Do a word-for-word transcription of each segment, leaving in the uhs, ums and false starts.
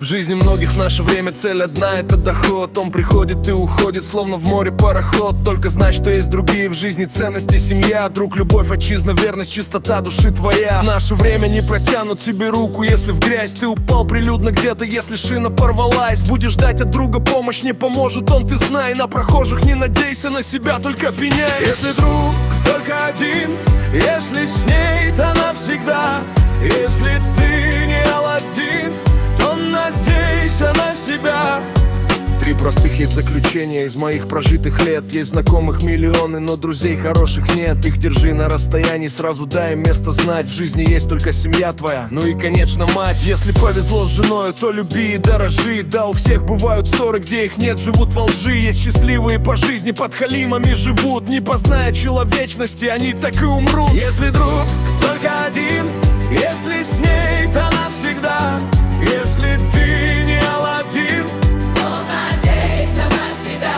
В жизни многих в наше время цель одна — это доход. Он приходит и уходит, словно в море пароход. Только знай, что есть другие в жизни ценности: семья, друг, любовь, отчизна, верность, чистота души твоя. В наше время не протянут тебе руку, если в грязь ты упал прилюдно где-то, если шина порвалась. Будешь ждать от друга помощь, не поможет он, ты знай. На прохожих не надейся, на себя только пеняй. Если друг только один, если с ней, то навсегда. Если ты не Аладдин, то надейся на себя. Три простых есть заключения из моих прожитых лет. Есть знакомых миллионы, но друзей хороших нет. Их держи на расстоянии, сразу дай им место знать. В жизни есть только семья твоя, ну и, конечно, мать. Если повезло с женой, то люби и дорожи. Да, у всех бывают ссоры, где их нет, живут во лжи. Есть счастливые по жизни, под халимами живут. Не позная человечности, они так и умрут. Если друг только один, если с ней, то навсегда. Если ты не Аладдин, то надейся на себя.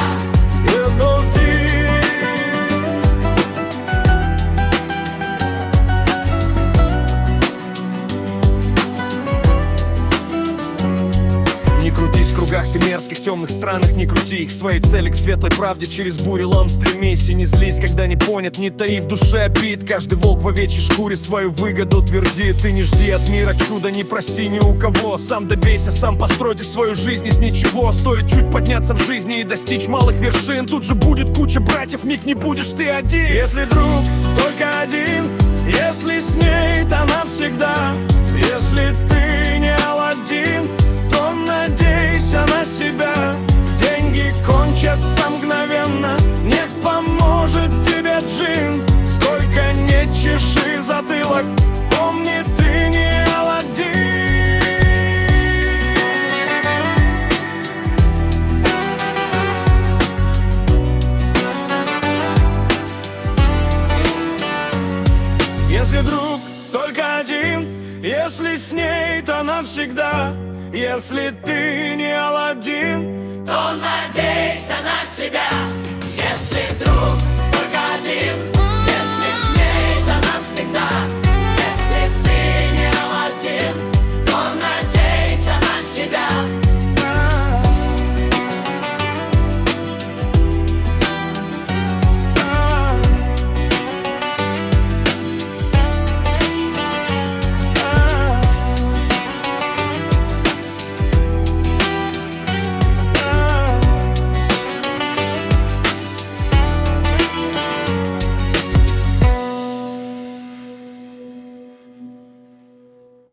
Не крутись в кругах ты мерзких, темных странах, не крути их. Своей цели к светлой правде через бурелом стремись. И не злись, когда не понят, не таи в душе обид. Каждый волк в овечьей шкуре свою выгоду твердит. Ты не жди от мира чуда, не проси ни у кого. Сам добейся, сам постройте свою жизнь из ничего. Стоит чуть подняться в жизни и достичь малых вершин, тут же будет куча братьев, миг не будешь ты один. Если друг только один, если с ней, то навсегда. Если ты не Аладдин, то надейся на себя. Деньги кончатся мгновенно, не поможет тебе джин. Сколько не чеши затылок, помни, ты не Аладдин. Если друг только один, если с ней, то навсегда. Если ты не Аладдин, то надейся на себя. Если друг только один,